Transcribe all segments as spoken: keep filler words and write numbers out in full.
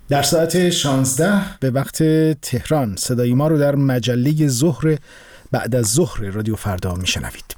در ساعت شانزده به وقت تهران صدای ما رو در مجله ظهر بعد از ظهر رادیو فردا میشنوید.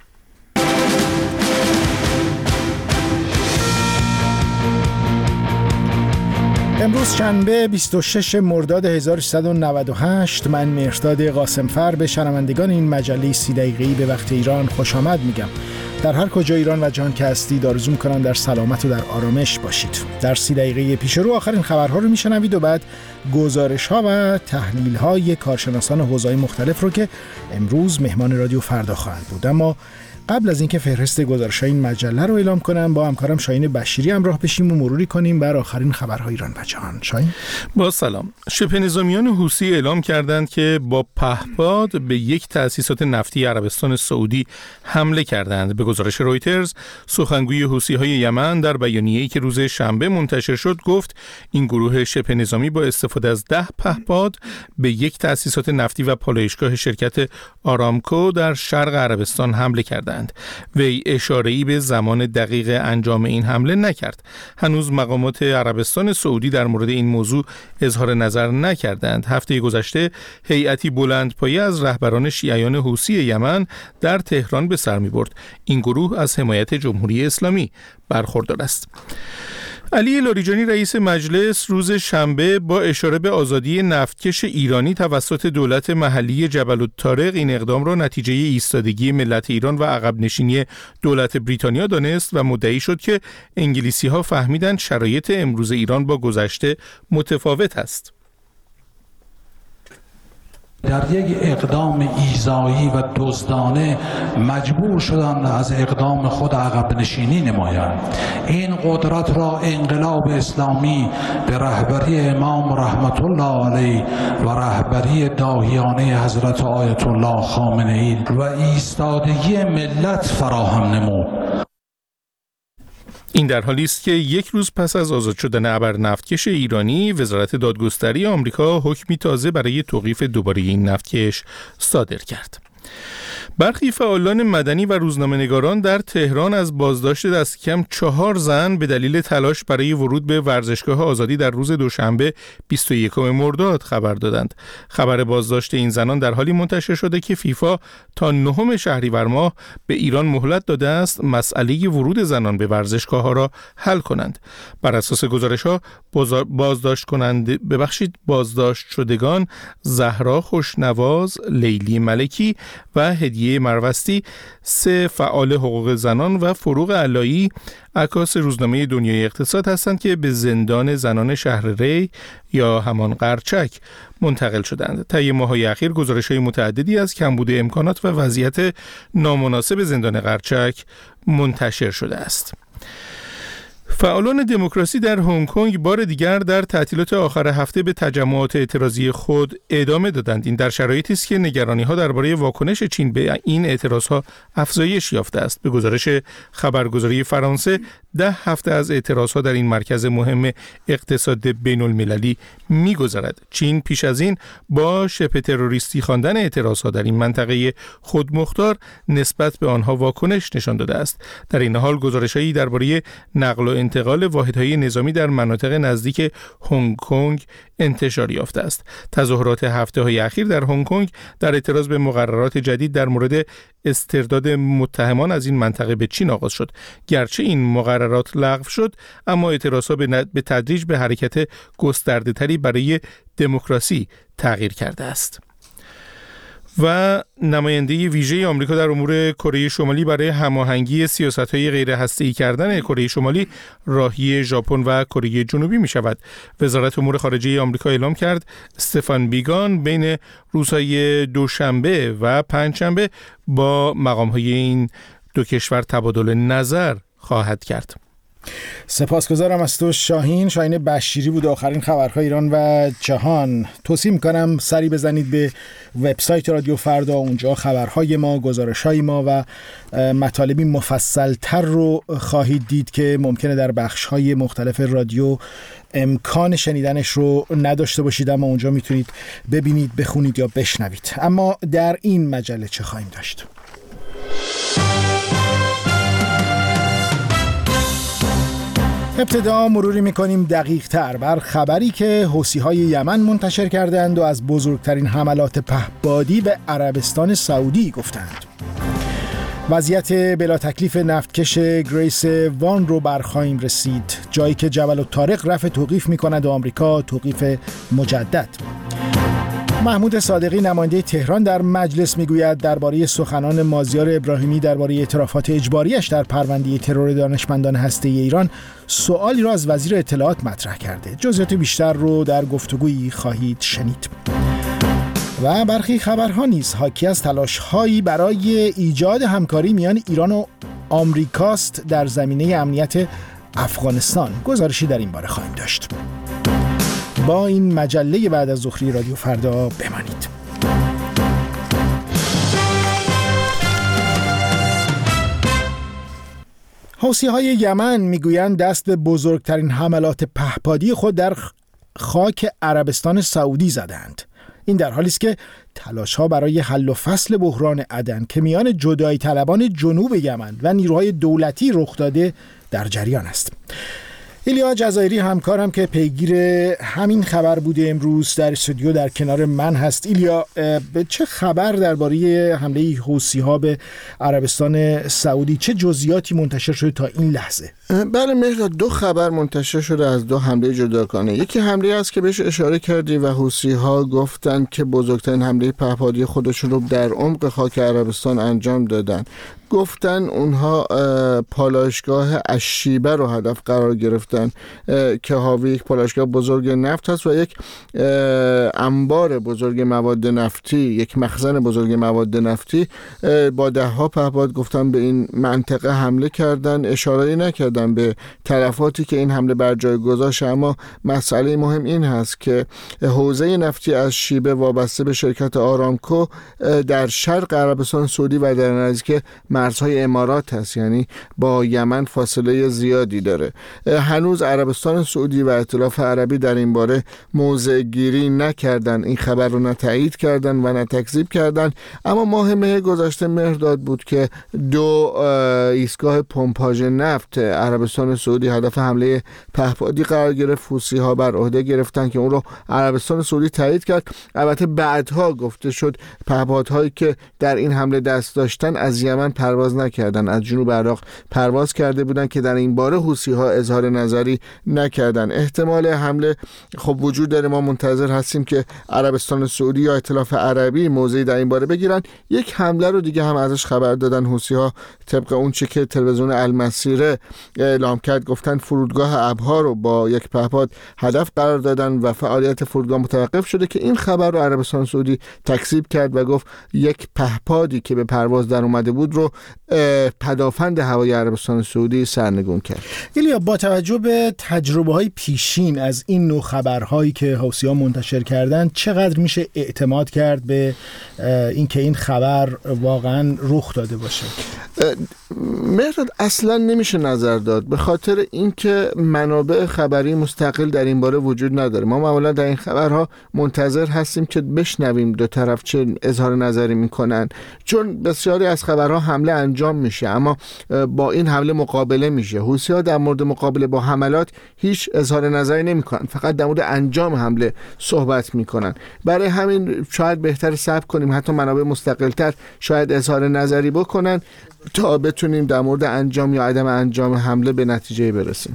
امروز شنبه بیست و ششم مرداد هزار و سیصد و نود و هشت، من مهرداد قاسمفر به شنوندگان این مجله سی دقیقه‌ای به وقت ایران خوش آمد میگم. در هر کجا ایران و جهان که هستید آرزو می‌کنم در سلامت و در آرامش باشید. در سی دقیقه پیش رو آخرین خبرها رو میشنوید و بعد گزارش‌ها و تحلیل‌های کارشناسان حوزه‌های مختلف رو که امروز مهمان رادیو فردا خواهند بود. اما قبل از اینکه فهرست گزارش‌های این مجله رو اعلام کنم، با همکارم شاهین بشیری همراه بشیم و مروری کنیم بر آخرین خبرهای ایران و جهان. شاهین، با سلام. شبه نظامیان حوثی اعلام کردند که با پهپاد به یک تأسیسات نفتی عربستان سعودی حمله کردند. به گزارش رویترز، سخنگوی حوثی‌های یمن در بیانیه‌ای که روز شنبه منتشر شد گفت این گروه شبه نظامی با استفاده از ده پهپاد به یک تأسیسات نفتی و پالایشگاه شرکت آرامکو در شرق عربستان حمله کردند. وی اشاره‌ای به زمان دقیق انجام این حمله نکرد. هنوز مقامات عربستان سعودی در مورد این موضوع اظهار نظر نکردند. هفته گذشته هیئتی بلندپایه از رهبران شیعیان حوثی یمن در تهران به سر می‌برد. این گروه از حمایت جمهوری اسلامی برخوردار است. علی لاریجانی رئیس مجلس روز شنبه با اشاره به آزادی نفتکش ایرانی توسط دولت محلی جبل الطارق این اقدام را نتیجه ایستادگی ملت ایران و عقب نشینی دولت بریتانیا دانست و مدعی شد که انگلیسی‌ها فهمیدند شرایط امروز ایران با گذشته متفاوت است. در یک اقدام ایذایی و دزدانه مجبور شدند از اقدام خود عقب نشینی نمایند. این قدرت را انقلاب اسلامی به رهبری امام رحمت الله علیه و رهبری داهیانه حضرت آیت الله خامنه‌ای و ایستادگی ملت فراهم نمود. این در حالی است که یک روز پس از آزاد شدن ابر نفتکش ایرانی، وزارت دادگستری آمریکا حکمی تازه برای توقیف دوباره این نفتکش صادر کرد. برخی فعالان مدنی و روزنامه‌نگاران در تهران از بازداشت دست کم چهار زن به دلیل تلاش برای ورود به ورزشگاه آزادی در روز دوشنبه بیست و یکم مرداد خبر دادند. خبر بازداشت این زنان در حالی منتشر شده که فیفا تا نهم شهریور ماه به ایران مهلت داده است مسئله ورود زنان به ورزشگاه‌ها را حل کنند. بر اساس گزارش‌ها بازداشت کننده ببخشید بازداشت شدگان زهرا خوشنواز، لیلی ملکی و هدیه مروستی، سه فعال حقوق زنان و فروغ علایی، عکاس روزنامه دنیای اقتصاد هستند که به زندان زنان شهر ری یا همان قرچک منتقل شدند. طی ماه‌های اخیر گزارش‌های متعددی از کمبود امکانات و وضعیت نامناسب زندان قرچک منتشر شده است. فعالان دموکراسی در هنگ کنگ بار دیگر در تعطیلات آخر هفته به تجمعات اعتراضی خود ادامه دادند. این در شرایطی است که نگرانی‌ها درباره واکنش چین به این اعتراضها افزایش یافته است. به گزارش خبرگزاری فرانسه، ده هفته از اعتراضها در این مرکز مهم اقتصاد بین‌المللی می‌گذرد. چین پیش از این با شبه تروریستی خواندن اعتراضها در این منطقه خودمختار نسبت به آنها واکنش نشان داده است. در این حال گزارش‌هایی درباره نقل و انتقال واحدهای نظامی در مناطق نزدیک هنگ کنگ انتشار یافته است. تظاهرات هفته‌های اخیر در هنگ کنگ در اعتراض به مقررات جدید در مورد استرداد متهمان از این منطقه به چین آغاز شد. گرچه این مقررات لغو شد، اما اعتراضها به تدریج به حرکت گسترده‌تری برای دموکراسی تغییر کرده است. و نماینده ویژه آمریکا در امور کره شمالی برای هماهنگی سیاست‌های غیر هسته‌ای کردن کره شمالی راهی ژاپن و کره جنوبی می‌شود. وزارت امور خارجه آمریکا اعلام کرد استفان بیگان بین روزهای دوشنبه و پنجشنبه با مقام‌های این دو کشور تبادل نظر خواهد کرد. سپاسگزارم از تو شاهین. شاهین بشیری بود آخرین خبرهای ایران و جهان. توصیه میکنم سری بزنید به وبسایت رادیو فردا، اونجا خبرهای ما، گزارشهای ما و مطالبی مفصلتر رو خواهید دید که ممکنه در بخشهای مختلف رادیو امکان شنیدنش رو نداشته باشید، اما اونجا میتونید ببینید، بخونید یا بشنوید. اما در این مجله چه خواهیم داشت؟ ابتدا مروری میکنیم دقیق تر بر خبری که حوثی‌های یمن منتشر کردند و از بزرگترین حملات پهپادی به عربستان سعودی گفتند. وضعیت بلا تکلیف نفتکش گریس وان رو برخواهیم رسید، جایی که جبل الطارق رفع توقیف میکند و آمریکا توقیف مجدد. محمود صادقی نماینده تهران در مجلس میگوید درباره سخنان مازیار ابراهیمی درباره اعترافات اجباریش در پرونده ترور دانشمندان هسته‌ای ایران سوالی را از وزیر اطلاعات مطرح کرده. جزئیات بیشتر رو در گفتگویی خواهید شنید. و برخی خبرها نیز حاکی از تلاش‌هایی برای ایجاد همکاری میان ایران و آمریکاست در زمینه امنیت افغانستان. گزارشی در این باره خواهیم داشت. با این مجله بعد از ظهری رادیو فردا بمانید. حوثی‌های یمن میگویند دست به بزرگترین حملات پهپادی خود در خاک عربستان سعودی زدند. این در حالی است که تلاش‌ها برای حل و فصل بحران عدن که میان جدایی طلبان جنوب یمن و نیروهای دولتی رخ داده در جریان است. ایلیا جزایری همکارم که پیگیر همین خبر بوده امروز در استودیو در کنار من هست. ایلیا، به چه خبر درباره حمله حوثی‌ها به عربستان سعودی، چه جزئیاتی منتشر شده تا این لحظه؟ بله مهرداد، دو خبر منتشر شده از دو حمله جداگانه. یکی حمله است که بهش اشاره کردی و حوثی‌ها گفتند که بزرگترین حمله پهپادی خودشون رو در عمق خاک عربستان انجام دادن. گفتن اونها پالایشگاه الشیبه رو هدف قرار گرفتن که حاوی یک پالایشگاه بزرگ نفت هست و یک انبار بزرگ مواد نفتی، یک مخزن بزرگ مواد نفتی. با ده ها پهپاد گفتن به این منطقه حمله کردن، اشاره‌ای نکردن به تلفاتی که این حمله بر جای گذاشت. اما مسئله مهم این هست که حوزه نفتی از شیبه وابسته به شرکت آرامکو در شرق عربستان سعودی و در نزدیک مرزهای امارات هست، یعنی با یمن فاصله زیادی داره. هنوز عربستان سعودی و ائتلاف عربی در این باره موضع گیری نکردن، این خبر رو نه تایید کردن و نه تکذیب کردن. اما ماه مه گذشته مهرداد بود که دو ایستگاه پمپاژ نفت عربستان سعودی هدف حمله پهپادی قرار گرفت. حوثی‌ها بر عهده گرفتن که اون رو عربستان سعودی تایید کرد. البته بعدها گفته شد پهپادهایی که در این حمله دست داشتن از یمن پرواز نکردن، از جنوب عراق پرواز کرده بودن که در این باره حوثی‌ها اظهار نظری نکردن. احتمال حمله خب وجود داره، ما منتظر هستیم که عربستان سعودی یا ائتلاف عربی موضعی در این باره بگیرن. یک حمله رو دیگه هم ازش خبر دادن حوثی‌ها، طبق اون چه که تلویزیون المسیره اعلام کرد. گفتن فرودگاه ابها رو با یک پهپاد هدف قرار دادن و فعالیت فرودگاه متوقف شده که این خبر رو عربستان سعودی تکذیب کرد و گفت یک پهپادی که به پرواز در اومده بود رو پدافند هوایی عربستان سعودی سرنگون کرد. ایلیا، با توجه به تجربه‌های پیشین از این نوع خبرهایی که حوثی‌ها منتشر کردن، چقدر میشه اعتماد کرد به اینکه این خبر واقعا رخ داده باشه؟ مهرداد، اصلا نمیشه نظر داد، به خاطر اینکه منابع خبری مستقل در این باره وجود نداره. ما معمولا در این خبرها منتظر هستیم که بشنویم دو طرف چه اظهار نظری میکنن، چون بسیاری از خبرها حمله انجام میشه اما با این حمله مقابله میشه. حوثی‌ها در مورد مقابله با حملات هیچ اظهار نظری نمیکنن، فقط در مورد انجام حمله صحبت میکنن. برای همین شاید بهتر صبر کنیم، حتی منابع مستقل‌تر شاید اظهار نظری بکنن تا بتونیم در مورد انجام یا عدم انجام حمله به نتیجه برسیم.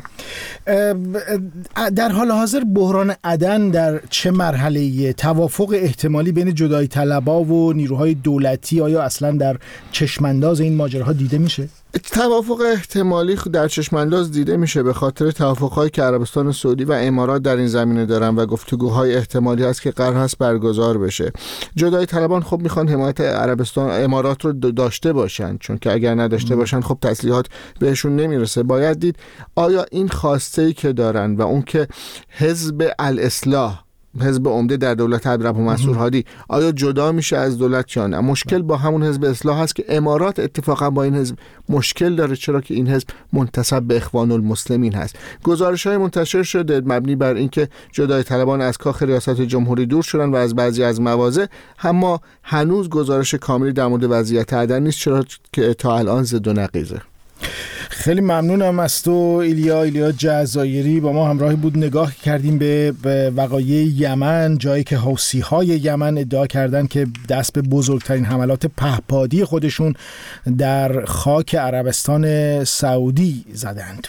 در حال حاضر بحران عدن در چه مرحله‌ایه؟ توافق احتمالی بین جدایی طلبا و نیروهای دولتی آیا اصلا در چشمانداز این ماجراها دیده میشه؟ توافق احتمالی در چشمانداز دیده میشه به خاطر توافق‌هایی که عربستان سعودی و امارات در این زمینه دارن و گفتگوهای احتمالی هست که قرار هست برگزار بشه. جدایی طلبان خب میخوان حمایت عربستان امارات رو داشته باشن، چون که اگر نداشته باشن خب تسلیحات بهشون نمیرسه. باید دید آیا این خواسته‌ای که دارن و اون که حزب الاصلاح، حزب عمده در دولت عبدالرب منصور هادی، آیا جدا میشه از دولت یا نه؟ مشکل با همون حزب اصلاح هست که امارات اتفاقا با این حزب مشکل داره، چرا که این حزب منتسب به اخوان المسلمین هست. گزارش‌های منتشر شده مبنی بر اینکه جدای طلبان از کاخ ریاست جمهوری دور شدن و از بعضی از مواضع، اما هنوز گزارش کاملی در مورد وضعیت عدن نیست، چرا که تا الان ضد و نقیضه. خیلی ممنونم از تو ایلیا ایلیا جزایری. با ما همراهی بود، نگاه کردیم به وقایع یمن، جایی که حوثی‌های یمن ادعا کردن که دست به بزرگترین حملات پهپادی خودشون در خاک عربستان سعودی زدند.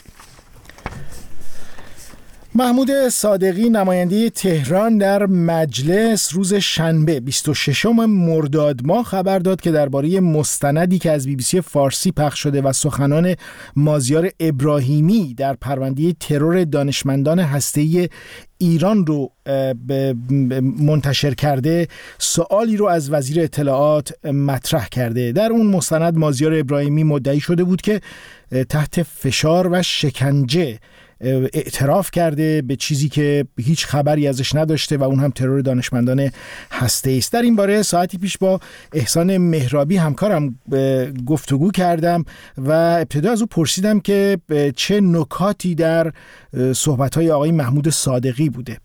محمود صادقی نماینده تهران در مجلس روز شنبه بیست و ششم مرداد ماه خبر داد که درباره مستندی که از بی بی سی فارسی پخش شده و سخنان مازیار ابراهیمی در پرونده ترور دانشمندان هسته‌ای ایران رو منتشر کرده، سوالی رو از وزیر اطلاعات مطرح کرده. در اون مستند مازیار ابراهیمی مدعی شده بود که تحت فشار و شکنجه اعتراف کرده به چیزی که هیچ خبری ازش نداشته و اون هم ترور دانشمندان هسته‌ای است. در این باره ساعتی پیش با احسان مهرابی همکارم گفتگو کردم و ابتدا از او پرسیدم که چه نکاتی در صحبت‌های آقای محمود صادقی بوده.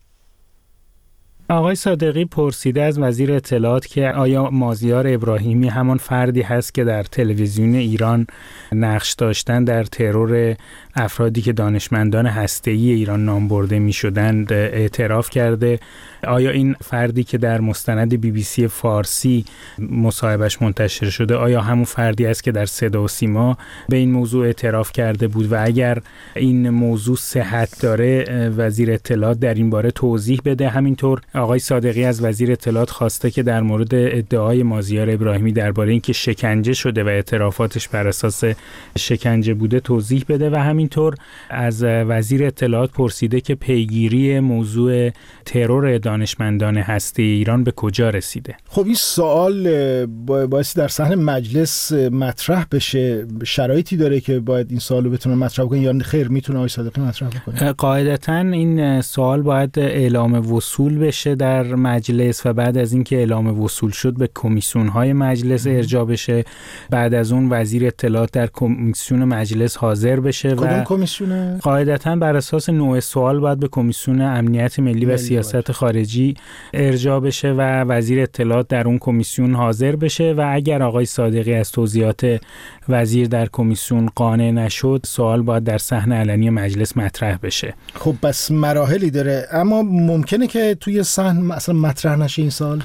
آقای صادقی پرسیده از وزیر اطلاعات که آیا مازیار ابراهیمی همان فردی هست که در تلویزیون ایران نقش داشتن در ترور افرادی که دانشمندان هسته‌ای ایران نام برده می شدند اعتراف کرده. آیا این فردی که در مستند بی بی سی فارسی مصاحبهش منتشر شده آیا همون فردی است که در صدا و سیما به این موضوع اعتراف کرده بود؟ و اگر این موضوع صحت داره وزیر اطلاعات در این باره توضیح بده. همینطور آقای صادقی از وزیر اطلاعات خواسته که در مورد ادعای مازیار ابراهیمی درباره اینکه شکنجه شده و اعترافاتش بر اساس شکنجه بوده توضیح بده و همینطور از وزیر اطلاعات پرسیده که پیگیری موضوع ترور دانشمندان هسته ایران به کجا رسیده. خب این سوال باعث در صحن مجلس مطرح بشه، شرایطی داره که باید این سوالو بتونه مطرح کنه یا خیر میتونه آقای صادقی مطرح بکنه؟ قاعدتاً این سوال باید اعلام وصول بشه در مجلس و بعد از اینکه اعلام وصول شد به کمیسیون‌های مجلس ارجاع بشه. بعد از اون وزیر اطلاعات در کمیسیون مجلس حاضر بشه. کدوم کمیسیونه؟ قاعدتاً بر اساس نوع سوال باید به کمیسیون امنیت ملی و سیاست خارجی ارجاع بشه و وزیر اطلاعات در اون کمیسیون حاضر بشه و اگر آقای صادقی از توضیحات وزیر در کمیسیون قانع نشد سوال باید در صحن علنی مجلس مطرح بشه. خب پس مراحلی داره، اما ممکنه که توی صحن مثلا مطرح نشه این سوال؟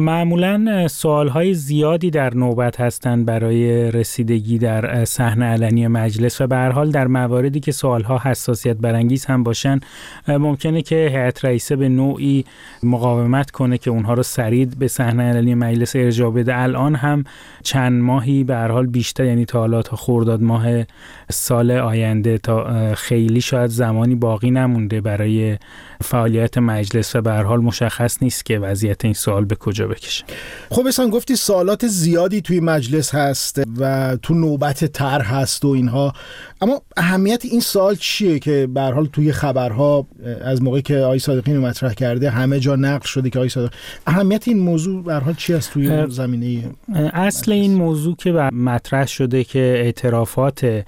معمولاً سوال‌های زیادی در نوبت هستند برای رسیدگی در صحن علنی مجلس و به هر حال در مواردی که سوال‌ها حساسیت برانگیز هم باشن ممکنه که هیئت رئیسه به نوعی مقاومت کنه که اونها رو سریع به صحن علنی مجلس ارجاع بده. الان هم چند ماهی به هر حال بیشتر، یعنی تا حالا تا خرداد ماه سال آینده، تا خیلی شاید زمانی باقی نمونده برای فعالیت مجلس و به هر حال مشخص نیست که وضعیت این سوال به کجا بکشه. خب اصلا گفتی سوالات زیادی توی مجلس هست و تو نوبت طرح هست و اینها، اما اهمیت این سوال چیه که به هر حال توی خبرها از موقعی که آقای صادقی رو مطرح کرده همه جا نقل شده که آقای صادقی، اهمیت این موضوع به هر حال چی است توی زمینه اصل این موضوع که مطرح شده که اعترافات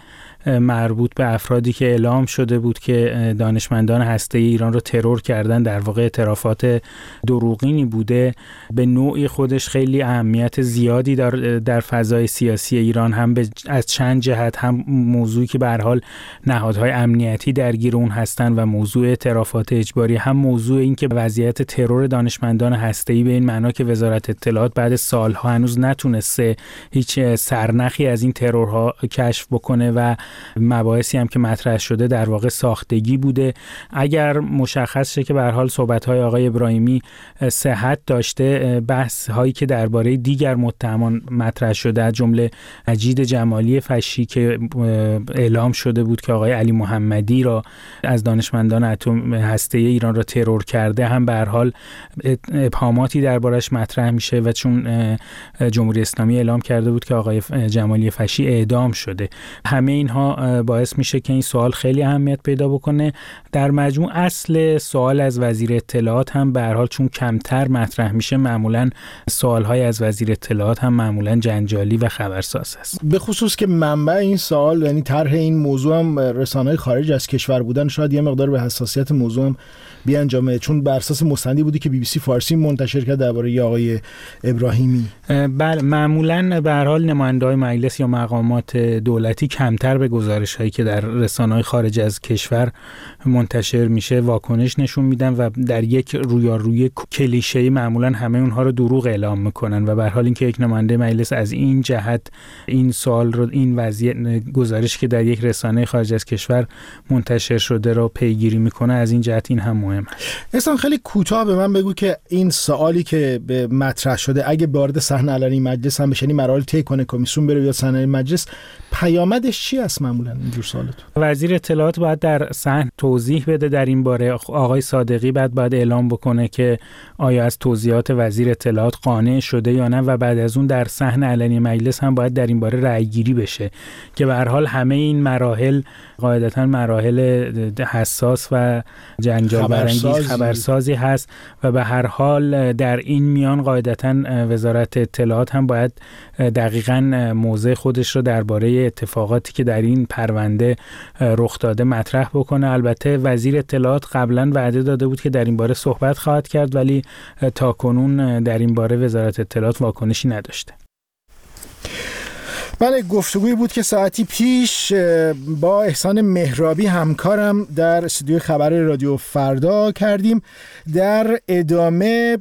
مربوط به افرادی که اعلام شده بود که دانشمندان هسته‌ای ایران رو ترور کردن در واقع اعترافات دروغینی بوده، به نوعی خودش خیلی اهمیت زیادی در در فضای سیاسی ایران، هم از چند جهت، هم موضوعی که به هر حال نهادهای امنیتی درگیر اون هستن و موضوع اعترافات اجباری، هم موضوع این که وضعیت ترور دانشمندان هسته‌ای به این معنا که وزارت اطلاعات بعد سالها هنوز نتونسته هیچ سرنخی از این ترورها کشف بکنه و مباحثی هم که مطرح شده در واقع ساختگی بوده. اگر مشخص شه که به هر حال صحبت‌های آقای ابراهیمی صحت داشته، بحث هایی که درباره دیگر متهمان مطرح شده از جمله مجید جمالی فشی که اعلام شده بود که آقای علی محمدی را از دانشمندان اتم هسته‌ای ایران را ترور کرده، هم به هر حال ابهاماتی دربارش مطرح میشه و چون جمهوری اسلامی اعلام کرده بود که آقای جمالی فشی اعدام شده، همه اینها باعث میشه که این سوال خیلی اهمیت پیدا بکنه. در مجموع اصل سوال از وزیر اطلاعات هم به هر حال چون کمتر مطرح میشه، معمولا سوالهای از وزیر اطلاعات هم معمولا جنجالی و خبرساز است. به خصوص که منبع این سوال، یعنی طرح این موضوع هم رسانه‌های خارج از کشور بودن، شاید یه مقدار به حساسیت موضوع هم بیانجامه، چون بر اساس مستندی بودی که بی بی سی فارسی منتشر کرد درباره آقای ابراهیمی. بله، معمولا به هر حال نماینده‌های مجلس یا مقامات دولتی کمتر به گزارش هایی که در رسانه‌های خارج از کشور منتشر میشه واکنش نشون میدن و در یک رویارویی کلیشه‌ای معمولا همه اونها رو دروغ اعلام میکنن و به هر حال اینکه یک نماینده مجلس از این جهت این سوال رو، این وضعیت گزارش که در یک رسانه خارج از کشور منتشر شده رو پیگیری میکنه، از این جهت این هم مهمه. احسان خیلی کوتاه به من بگو که این سوالی که به مطرح شده اگه وارد صحنه علنی مجلس هم بشه، یعنی مراحل طی کنه، کمیسیون بره یا صحنه مجلس، پیامدش چی است معمولا اینجور سوالات؟ وزیر اطلاعات باید در صحن توضیح بده در این باره. آقای صادقی بعد باید اعلام بکنه که آیا از توضیحات وزیر اطلاعات قانع شده یا نه و بعد از اون در صحن علنی مجلس هم باید در این باره رأی گیری بشه که به هر حال همه این مراحل قاعدتاً مراحل حساس و جنجال برانگیز خبرسازی هست و به هر حال در این میان قاعدتاً وزارت اطلاعات هم باید دقیقاً موضع خودش رو درباره اتفاقاتی که در این پرونده رخ داده مطرح بکنه. البته وزیر اطلاعات قبلاً وعده داده بود که در این باره صحبت خواهد کرد، ولی تا کنون در این باره وزارت اطلاعات واکنشی نداشته. بله، گفتگویی بود که ساعتی پیش با احسان مهرابی همکارم در استودیو خبر رادیو فردا کردیم. در ادامه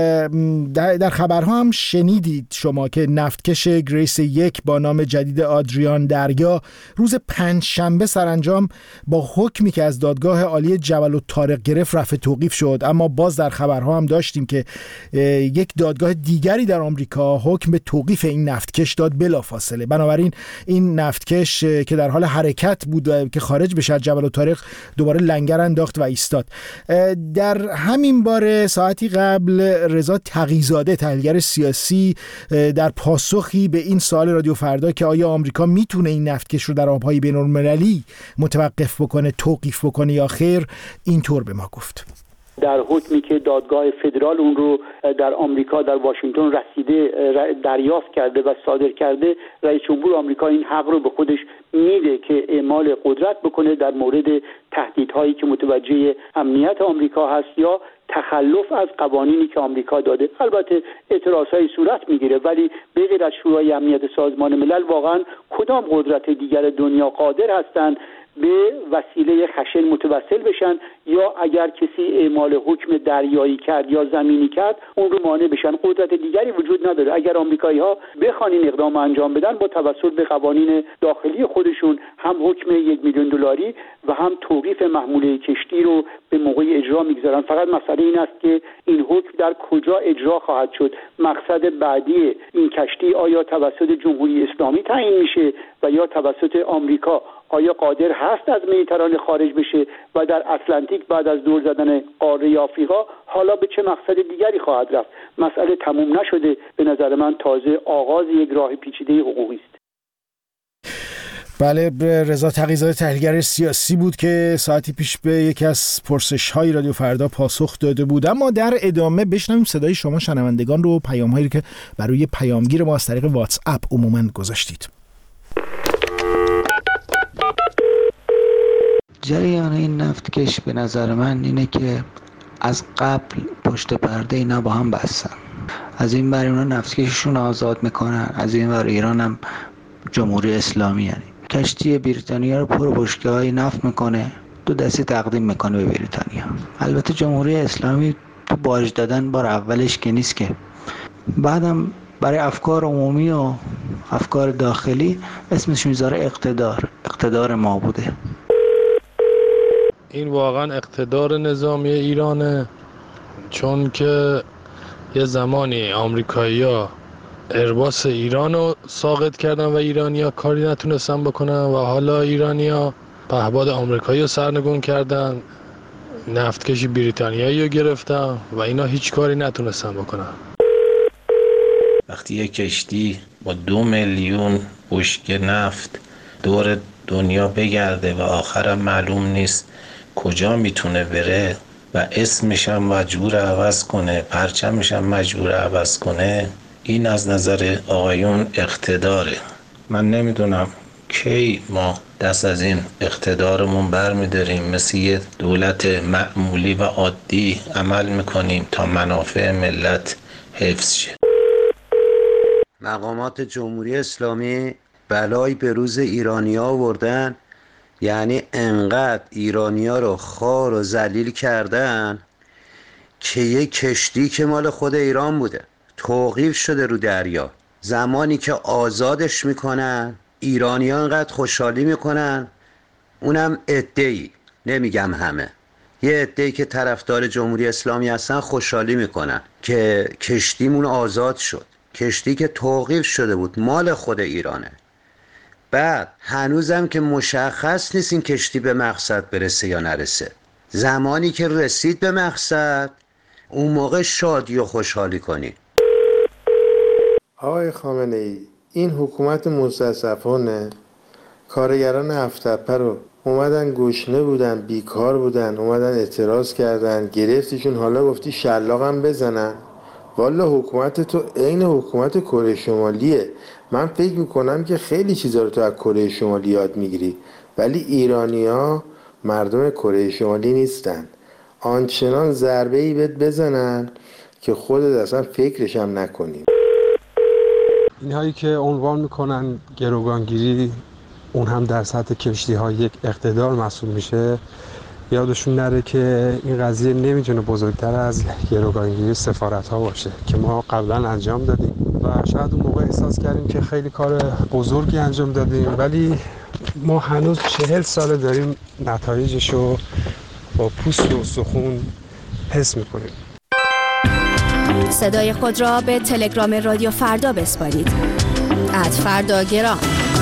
در خبرها هم شنیدید شما که نفتکش گریس یک با نام جدید آدریان دریا روز پنجشنبه سرانجام با حکمی که از دادگاه عالی جبل الطارق گرفت رفع توقیف شد. اما باز در خبرها هم داشتیم که یک دادگاه دیگری در آمریکا حکم به توقیف این نفتکش داد بلافاصله. بنابراین این نفتکش که در حال حرکت بود که خارج بشه از جبل الطارق دوباره لنگر انداخت و ایستاد. در همین باره ساعتی قبل رضا تقی‌زاده تحلیلگر سیاسی در پاسخی به این سوال رادیو فردا که آیا آمریکا میتونه این نفتکش رو در آبهای بین‌المللی متوقف بکنه، توقیف بکنه یا خیر، اینطور به ما گفت. در حکمی که دادگاه فدرال اون رو در آمریکا در واشنگتن رسیده دریافت کرده و صادر کرده، رئیس جمهور آمریکا این حق رو به خودش میده که اعمال قدرت بکنه در مورد تهدیدهایی که متوجه امنیت آمریکا هست یا تخلف از قوانینی که آمریکا داده. البته اعتراضهای صورت میگیره، ولی به غیر از شورای امنیت سازمان ملل واقعا کدام قدرت دیگر دنیا قادر هستند به وسیله خشن متوسل بشن یا اگر کسی اعمال حکم دریایی کرد یا زمینی کرد اون رو مانع بشن؟ قدرت دیگری وجود نداره. اگر آمریکایی ها بخوان این اقدام انجام بدن با توسط به قوانین داخلی خودشون هم حکم یک میلیون دلاری و هم توقیف محموله کشتی رو به موقع اجرا میگذارن. فقط مسئله این است که این حکم در کجا اجرا خواهد شد. مقصد بعدی این کشتی آیا توسط جمهوری اسلامی تعیین میشه و یا توسط آمریکا؟ آیا قادر هست از مدیترانه خارج بشه و در اطلنتیک بعد از دور زدن قاره آفریقا حالا به چه مقصد دیگری خواهد رفت؟ مسئله تموم نشده. به نظر من تازه آغاز یک راه پیچیده حقوقی است. بله، رضا تقی‌زاده تحلیلگر سیاسی بود که ساعتی پیش به یکی از پرسش‌های رادیو فردا پاسخ داده بود. اما در ادامه بشنویم صدای شما شنوندگان رو، پیام‌هایی که برای پیامگیر ما از طریق واتس اپ عموماً گذاشتید. جریان این نفتکش به نظر من اینه که از قبل پشت پرده اینا با هم بستن. از این ور اونا نفتکششون آزاد میکنن، از این ور ایران هم جمهوری اسلامی. یعنی کشتی بریتانیا رو پر بشکه‌های نفت میکنه، دو دستی تقدیم میکنه به بریتانیا. البته جمهوری اسلامی تو باج دادن بار اولش که نیست که، بعدم برای افکار عمومی و افکار داخلی اسمش میذاره اقتدار. اقتدار ما بوده. این واقعا اقتدار نظامی ایرانه، چون که یه زمانی آمریکایی‌ها ایرباس ایران رو ساقط کردن و ایرانی‌ها کاری نتونستن بکنن و حالا ایرانی‌ها پهپاد آمریکایی رو سرنگون کردن، نفتکش بریتانیایی رو گرفتن و اینا هیچ کاری نتونستن بکنن. وقتی یک کشتی با دو میلیون بشکه نفت دور دنیا بگرده و آخرم معلوم نیست کجا میتونه بره و اسمش هم مجبور عوض کنه، پرچمش هم مجبور عوض کنه، این از نظر آقایون اقتداره. من نمیدونم کی ما دست از این اقتدارمون بر میداریم، مثل یه دولت معمولی و عادی عمل میکنیم تا منافع ملت حفظ شه. مقامات جمهوری اسلامی بلایی به روز ایرانی‌ها آوردن، یعنی انقدر ایرانی‌ها رو خوار و ذلیل کردن که یک کشتی که مال خود ایران بوده توقیف شده رو دریا. زمانی که آزادش میکنن ایرانی‌ها انقدر خوشحالی میکنن، اونم عده‌ای، نمیگم همه، یه عده‌ای که طرفدار جمهوری اسلامی هستن خوشحالی میکنن که کشتیمون آزاد شد، کشتی که توقیف شده بود مال خود ایرانه. بعد هنوزم که مشخص نیست این کشتی به مقصد برسه یا نرسه. زمانی که رسید به مقصد اون موقع شادی و خوشحالی کنی. آقای خامنه ای، این حکومت مستضعفانه، کارگران هفت‌تپه رو اومدن گشنه بودن، بیکار بودن، اومدن اعتراض کردن، گرفتیشون، حالا گفتی شلاقم بزنن. والا حکومت تو عین حکومت کره شمالیه. من فکر میکنم که خیلی چیزا رو تو از کره شمالی یاد میگیری، ولی ایرانی‌ها مردم کره شمالی نیستن. آنچنان ضربه ای بهت بزنن که خودت اصلا فکرش هم نکنی. اینهایی که عنوان میکنن گروگانگیری، اون هم در سطح کشتی ها یک اقتدار محسوب میشه، یادشون نره که این قضیه نمیتونه بزرگتر از گروگانگیری سفارت ها باشه که ما قبلا انجام دادیم و شاید اون موقع احساس کردیم که خیلی کار بزرگی انجام دادیم، ولی ما هنوز چهل ساله داریم نتایجشو با پوست و استخون حس میکنیم. صدای خود را به تلگرام رادیو فردا بسپارید. ات فردا گرام.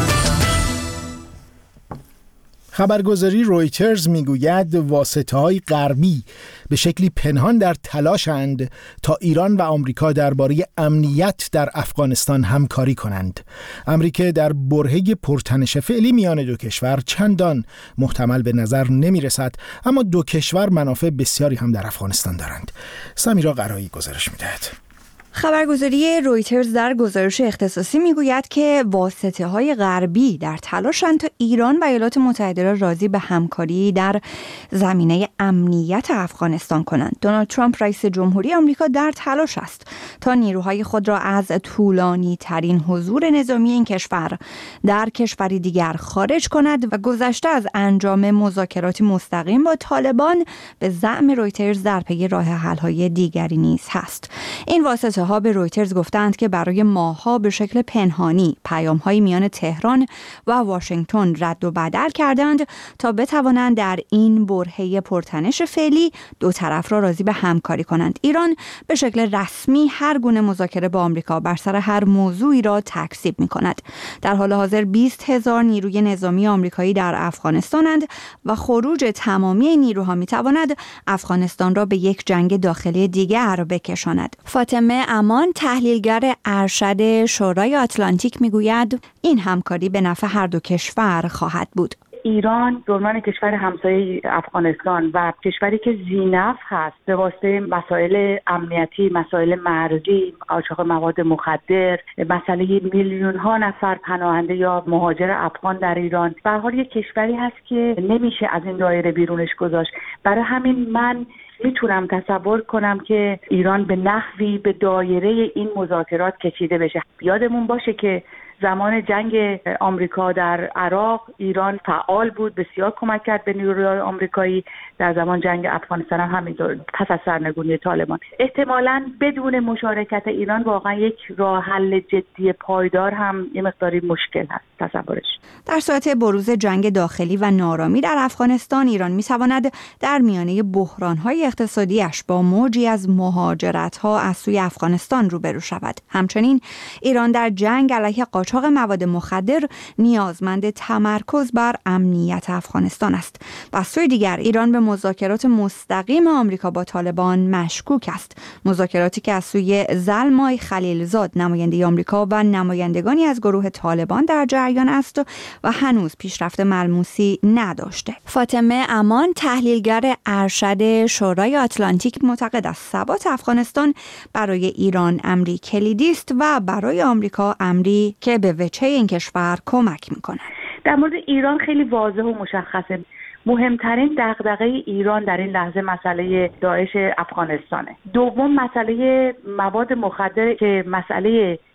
خبرگزاری رویترز میگوید واسطه‌های غربی به شکلی پنهان در تلاشند تا ایران و آمریکا درباره امنیت در افغانستان همکاری کنند. امریکا در برهه پرتنش فعلی میان دو کشور چندان محتمل به نظر نمی رسد، اما دو کشور منافع بسیاری هم در افغانستان دارند. سمیرا قرایی گزارش می‌دهد. خبرگزاری رویترز در گزارش اختصاصی میگوید که واسطه‌های غربی در تلاشند تا ایران و ایالات متحده را راضی به همکاری در زمینه امنیت افغانستان کنند. دونالد ترامپ رئیس جمهوری آمریکا در تلاش است تا نیروهای خود را از طولانی ترین حضور نظامی این کشور در کشوری دیگر خارج کند و گذشته از انجام مذاکراتی مستقیم با طالبان به زعم رویترز در پی راه حل‌های دیگری نیز هست. این واسطه ها به رویترز گفتند که برای ماه‌ها به شکل پنهانی پیام‌های میان تهران و واشنگتن رد و بدل کردند تا بتوانند در این برهه پرتنش فعلی دو طرف را راضی به همکاری کنند. ایران به شکل رسمی هر گونه مذاکره با آمریکا بر سر هر موضوعی را تکذیب می‌کند. در حال حاضر بیست هزار نیروی نظامی آمریکایی در افغانستانند و خروج تمامی نیروها می‌تواند افغانستان را به یک جنگ داخلی دیگر بکشاند. فاطمه امان، تحلیلگر ارشد شورای آتلانتیک، میگوید این همکاری به نفع هر دو کشور خواهد بود. ایران به عنوان کشور همسایه افغانستان و کشوری که ذی‌نفع هست به واسطه مسائل امنیتی، مسائل مرزی، قاچاق مواد مخدر، مسئله میلیون ها نفر پناهنده یا مهاجر افغان در ایران، به هر حال یک کشوری هست که نمیشه از این دایره بیرونش گذاشت. برای همین من میتونم تصور کنم که ایران به نحوی به دایره این مذاکرات کشیده بشه. یادمون باشه که زمان جنگ آمریکا در عراق ایران فعال بود، بسیار کمک کرد به نیروهای آمریکایی. در زمان جنگ افغانستان هم همینطور پس از سرنگونی طالبان. احتمالاً بدون مشارکت ایران واقعا یک راه حل جدی پایدار هم یه مقداری مشکل هست تصورش. در صورت بروز جنگ داخلی و نارامی در افغانستان، ایران میتواند در میانه بحران‌های اقتصادیش با موجی از مهاجرت‌ها از سوی افغانستان روبرو شود. همچنین ایران در جنگ علیه قاچاق مواد مخدر نیازمند تمرکز بر امنیت افغانستان است. و از سوی دیگر ایران به مذاکرات مستقیم آمریکا با طالبان مشکوک است. مذاکراتی که از سوی زلمای خلیلزاد نماینده آمریکا و نمایندگانی از گروه طالبان در جریان است و هنوز پیشرفت ملموسی نداشته. فاطمه امان، تحلیلگر ارشد شورای آتلانتیک، معتقد است ثبات افغانستان برای ایران امری کلیدی است و برای آمریکا امری که به وجهه این کشور کمک میکنه. در مورد ایران خیلی واضح و مشخصه. مهمترین دغدغه ایران در این لحظه مسئله داعش افغانستانه. دوم مسئله مواد مخدر که مسئله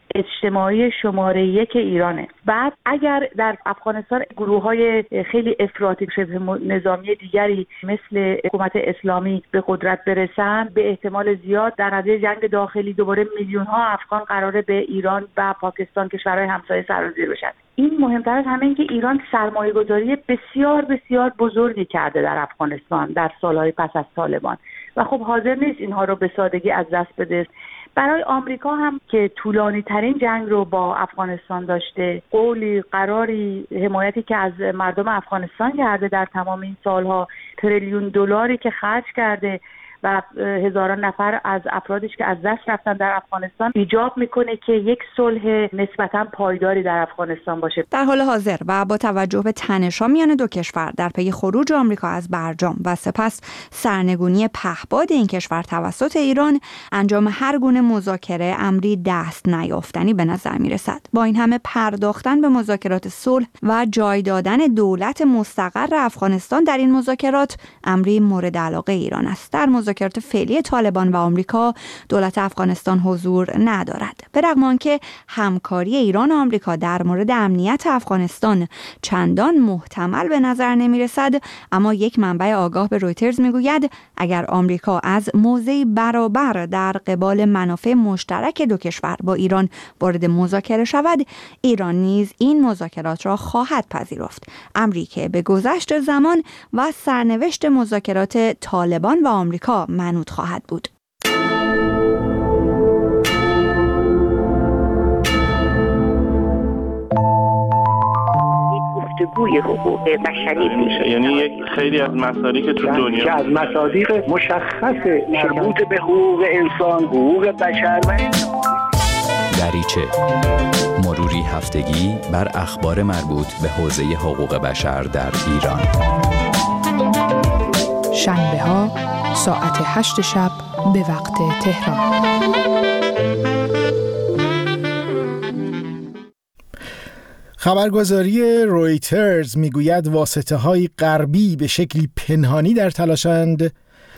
اجتماعی شماره یک ایرانه. بعد اگر در افغانستان گروه‌های خیلی افراطی شبه نظامی دیگری مثل حکومت اسلامی به قدرت برسن، به احتمال زیاد در نتیجه جنگ داخلی دوباره میلیون‌ها افغان قراره به ایران و پاکستان کشورهای همسایه سرازیر بشن. این مهمتر از همه این که ایران سرمایه‌گذاری بسیار بسیار بزرگی کرده در افغانستان در سالهای پس از طالبان و خب حاضر نیست اینها رو به سادگی از دست بده. برای آمریکا هم که طولانی ترین جنگ رو با افغانستان داشته، قولی، قراری، حمایتی که از مردم افغانستان کرده در تمام این سالها، تریلیون دلاری که خرج کرده و هزاران نفر از افرادش که از دست رفتن در افغانستان، ایجاب میکنه که یک صلح نسبتا پایداری در افغانستان باشه. در حال حاضر و با توجه به تنش‌ها میان دو کشور در پی خروج آمریکا از برجام و سپس سرنگونی پهپاد این کشور توسط ایران، انجام هر گونه مذاکره امری دست نیافتنی به نظر میرسد. با این همه پرداختن به مذاکرات صلح و جای دادن دولت مستقر افغانستان در این مذاکرات امری مورد علاقه ایران است. در مذاکرات فعلی طالبان و آمریکا دولت افغانستان حضور ندارد. به رغم آنکه همکاری ایران و آمریکا در مورد امنیت افغانستان چندان محتمل به نظر نمی رسد، اما یک منبع آگاه به رویترز می گوید اگر آمریکا از موضعی برابر در قبال منافع مشترک دو کشور با ایران وارد مذاکره شود، ایران نیز این مذاکرات را خواهد پذیرفت. امری که به گذشت زمان و سرنوشت مذاکرات طالبان و آمریکا منوط خواهد بود. گفتگوی حقوق بشری میشه، یعنی یک خیلی از مصادیق که تو دنیا که از مصادیق مشخص مربوط به حقوق انسان، حقوق بشر و دریچه مروری هفتگی بر اخبار مربوط به حوزه حقوق بشر در ایران. شنبه ها ساعت هشت شب به وقت تهران. خبرگزاری رویترز میگوید واسطه‌های غربی به شکلی پنهانی در تلاشند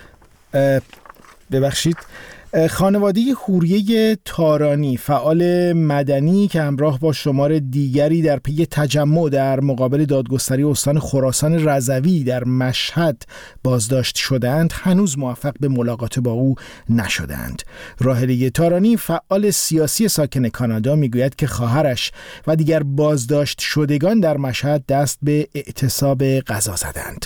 ببخشید خانواده حوریه تارانی، فعال مدنی که همراه با شمار دیگری در پی تجمع در مقابل دادگستری استان خراسان رضوی در مشهد بازداشت شدند، هنوز موفق به ملاقات با او نشدند. راحله تارانی، فعال سیاسی ساکن کانادا، میگوید که خواهرش و دیگر بازداشت شدگان در مشهد دست به اعتصاب غذا زدند.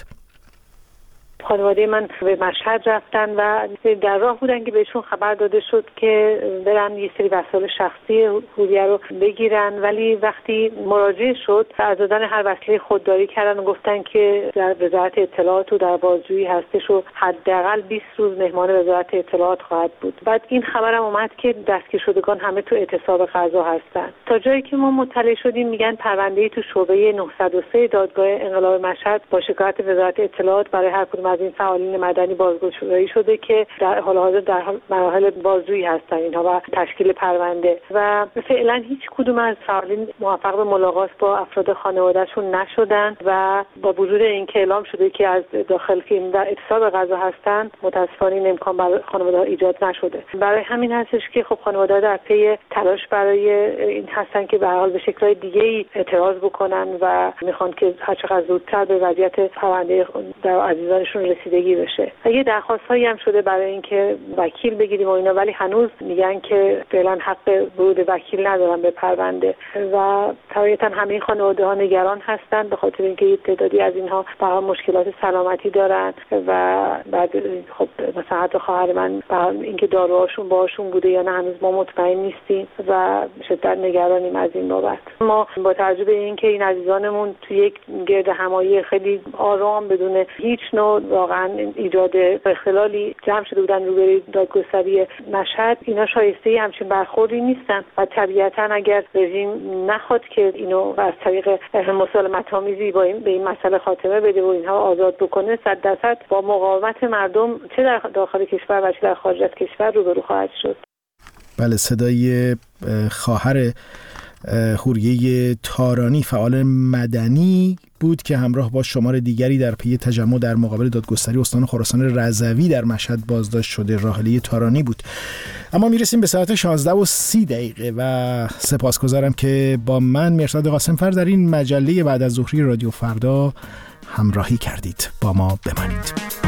خانواده من به مشهد رفتن و در راه بودن که بهشون خبر داده شد که برن یه سری وسایل شخصی حوریه رو بگیرن، ولی وقتی مراجعه شد از دادن هر وسیله خودداری کردن و گفتن که در وزارت اطلاعات و در بازجویی هستش و حداقل بیست روز مهمان وزارت اطلاعات خواهد بود. بعد این خبرم اومد که دستگیر شدگان همه تو اعتصاب غذا هستن. تا جایی که ما مطلع شدیم میگن پرونده‌ای تو شعبه نهصد و سه دادگاه انقلاب مشهد با شکایت وزارت اطلاعات برای هر کدوم از این فعالین مدنی بازگشایی شده که در حال حاضر در مراحل بازجویی هستن اینها و تشکیل پرونده و فعلا هیچ کدوم از فعالین موفق به ملاقات با افراد خانواده‌شون نشدن و با وجود اینکه اعلام شده که از داخل که در اعتصاب غذا هستن، متاسفانه این امکان برای خانواده‌ها ایجاد نشده. برای همین هستش که خب خانواده‌ها در پی تلاش برای این هستن که به هر حال به شکل‌های دیگه‌ای اعتراض بکنن و میخوان که هر چقدر زودتر به وضعیت پرونده در عزیزانشون رسیدگی بشه. یه درخواست‌هایی هم شده برای اینکه وکیل بگیریم و اینا، ولی هنوز میگن که فعلا حق ورود وکیل ندارن به پرونده و طبیعتاً همه این خانواده‌ها نگران هستن به خاطر اینکه یه تعدادی از اینها برای مشکلات سلامتی دارن و بعد خب مثلا حتی خواهر من برای اینکه داروهاشون باهاشون بوده یا نه هنوز ما مطمئن نیستیم و شدت نگرانیم از این بابت. ما با توجه به اینکه این عزیزانمون توی یک گرد همایی خیلی آرام بدون هیچ نوع واقعا ایجاد اختلالی جمع شده بودن روبروی دادگستری مشهد، اینا شایسته همچین برخوردی نیستن و طبیعتا اگر رژیم نخواد که اینو از طریق مسالمت‌آمیزی با این به این مسئله خاتمه بده و اینها آزاد بکنه، صد درصد با مقاومت مردم چه در داخل کشور و چه در خارج از کشور روبرو خواهد شد. بله، صدای خواهر حوریه تارانی، فعال مدنی بود که همراه با شمار دیگری در پی تجمع در مقابل دادگستری استان خراسان رضوی در مشهد بازداشت شده. راحله تارانی بود. اما میرسیم به ساعت شانزده و سی دقیقه و سپاسگزارم که با من مرصاد قاسمفر در این مجله بعد از ظهری رادیو فردا همراهی کردید. با ما بمانید.